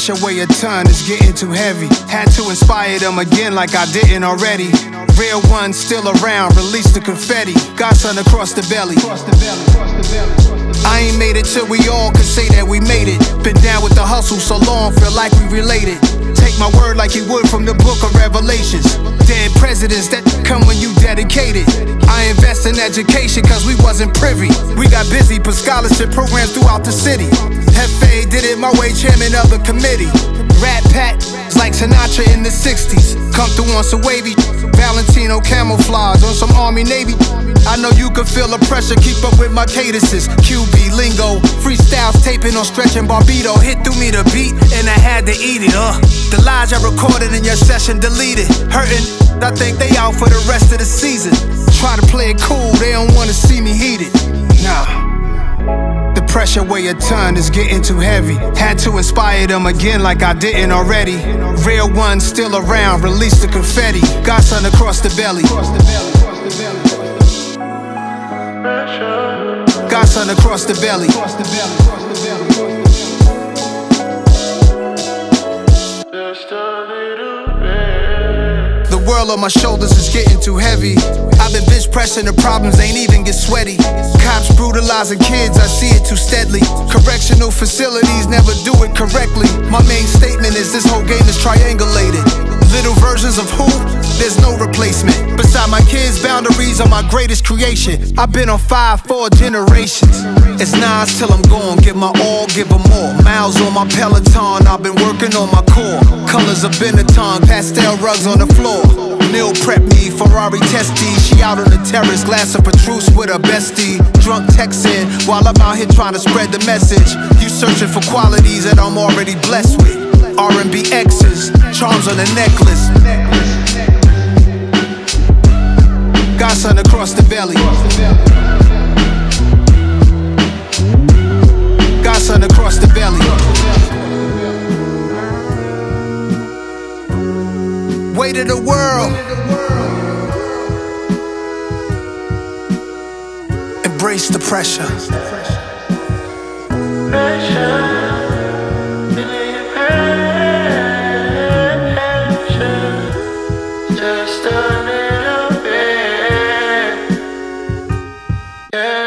pressure weigh a ton, it's getting too heavy. Had to inspire them again like I didn't already. Real ones still around, release the confetti. Godson across the belly. I ain't made it till we all could say that we made it. Been down with the hustle so long, feel like we related. Take my word like you would from the book of Revelations. Dead presidents that come when you dedicated. I invest in education cause we wasn't privy. We got busy, put scholarship programs throughout the city. Hefe did it my way, chairman of the committee. Rat Pat, like Sinatra in the 60s. Come through on some wavy, Valentino camouflage on some Army Navy. I know you can feel the pressure, keep up with my cadences. QB lingo, freestyles taping on Stretch and Barbito. Hit through me the beat and I had to eat it. The lies I recorded in your session deleted. Hurting, I think they out for the rest of the season. Try to play it cool, they don't wanna see me heated. Nah. The pressure weigh a ton, it's getting too heavy. Had to inspire them again like I didn't already. Real ones still around, release the confetti. Godson across the belly. Godson across the belly. The world on my shoulders is getting too heavy. I've been bitch pressing the problems, ain't even get sweaty. Cops brutalizing kids, I see it too steadily. Correctional facilities never do it correctly. My main statement is this whole game is triangulated. Little versions of who? There's no replacement. Beside my kids' boundaries are my greatest creation. I've been on 4 generations. It's Nas till I'm gone, give my all, give them more. Miles on my Peloton, I've been working on my core. Colors of Benetton, pastel rugs on the floor. Meal prep me, Ferrari testy. She out on the terrace, glass of Petrus with her bestie. Drunk texting, while I'm out here trying to spread the message. You searching for qualities that I'm already blessed with. R&B X's, charms on the necklace. Godson across the belly. Godson across the belly. Weight of the world. Embrace the pressure. Just a little bit, yeah.